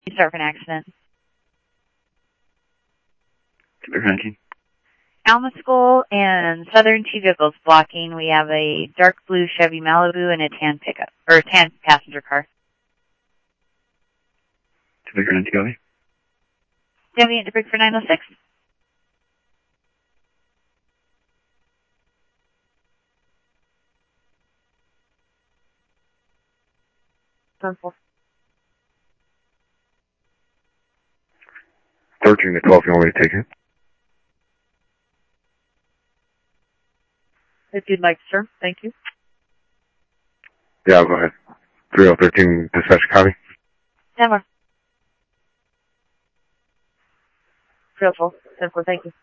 Start for an accident. 19. Alma School and Southern Two vehicles blocking. We have a dark blue Chevy Malibu and a tan pickup, or a tan passenger car. 19, copy. 78 to break for 906. Purple. 13 to 12, you want me to take it? If you'd like, sir. Thank you. Yeah, go ahead. 3013, dispatch, copy. 10 more. 304. 10-4, thank you.